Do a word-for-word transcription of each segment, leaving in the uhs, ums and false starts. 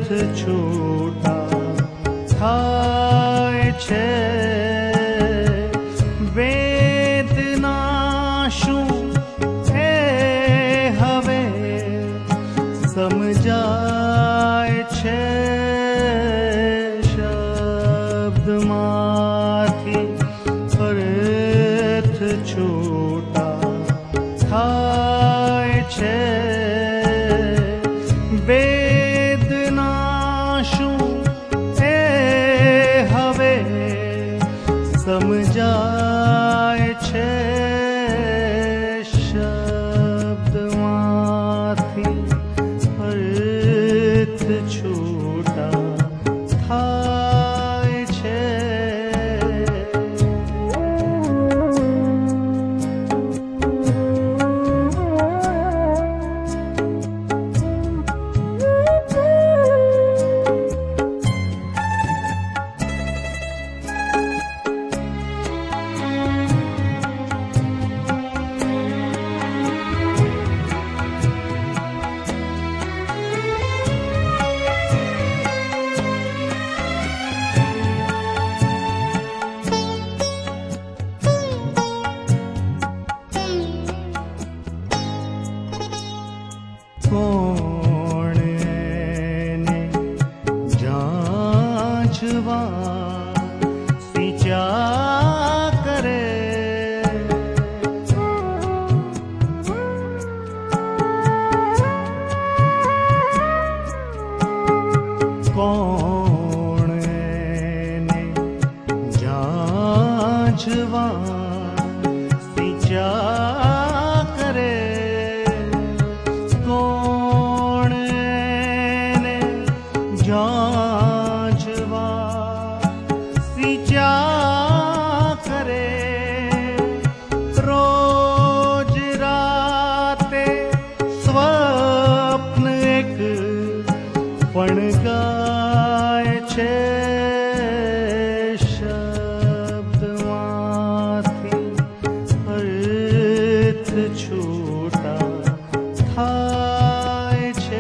છૂટા થાય છે વેદના શું એ હવે સમજાય છે શબ્દમાંથી અર્થ છૂટા થાય છે વેદના શું એ હવે સમજાય છે શબ્દમાંથી અર્થ છૂટા થાય છે કોણ એને જાંચવા વિચાર કરે કોણ એને જાંચવા વિચાર કરે जांचवा विचार करे रोज राते स्वप्न एक पण गाय छे शब्दमांथी अर्थ छूटा થાય છે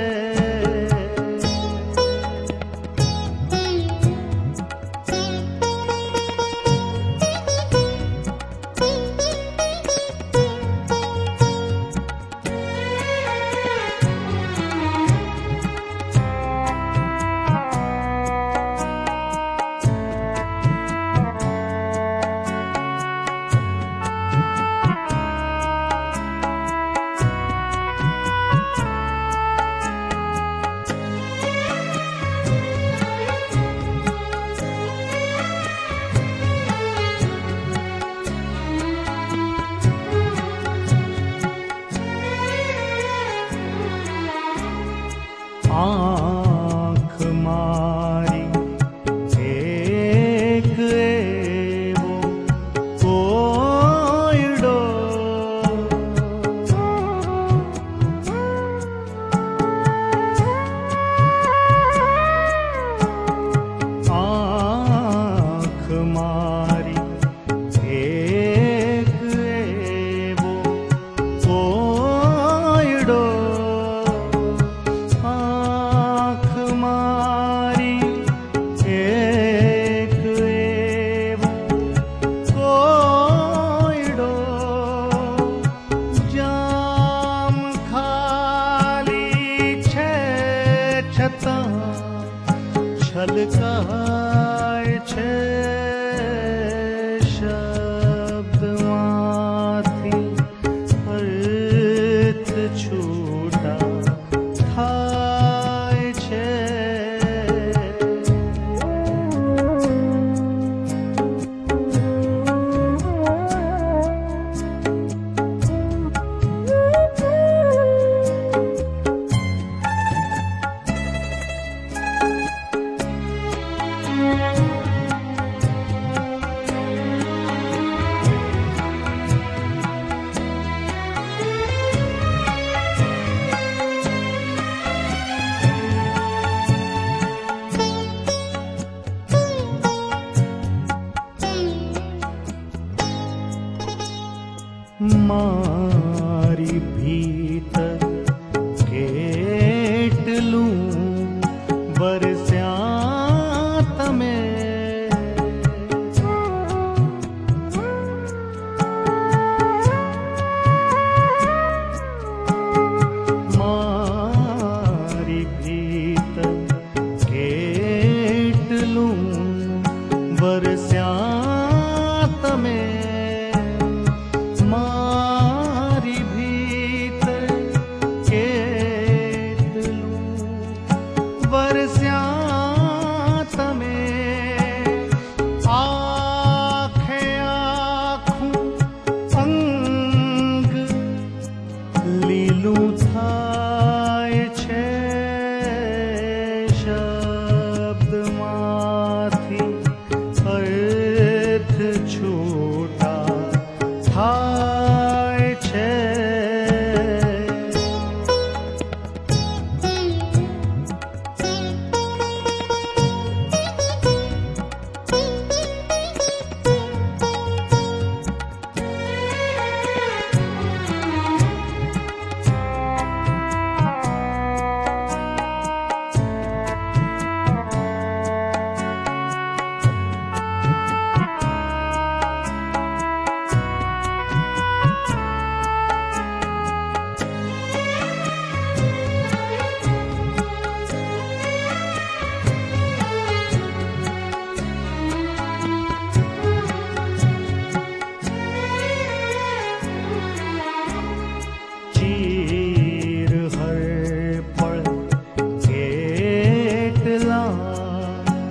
आँख मारी एक एवो कोयडो आँख मारी एक एवो कोयडो છલકાય છે શબ્દમાંથી અર્થ છૂટા થાય છે વરસ્યા તમે મારી ભીતર કેટલું વરસ્યા તમે મારી ભીતર કેટલું વરસ્યા તમે આખે આખું અંગ લીલું થાય છે શબ્દમાંથી અર્થ છૂટા થાય છે ચીર હર પળ કેટલા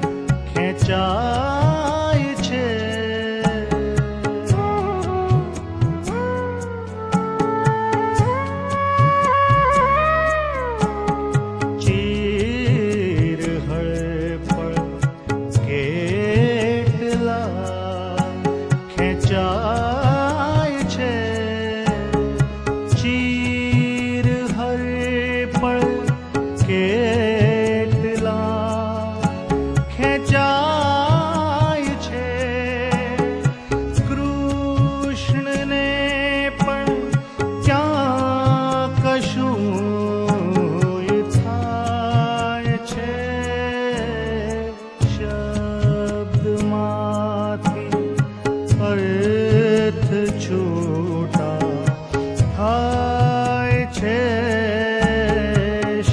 ખેંચાય છે ચીર હર પળ કેટલા ખેંચાય છે ચીર હર પળ કેટલા ખેંચાય છે કૃષ્ણને પણ ક્યાં કશું થાય છે શબ્દમાંથી અર્થ છૂટા થાય છે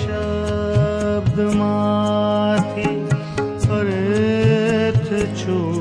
શબ્દમાંથી અર્થ છૂટા